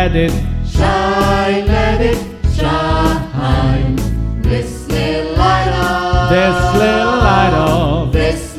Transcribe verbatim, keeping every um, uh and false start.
let it shine, let it shine. This little light of, this little light of this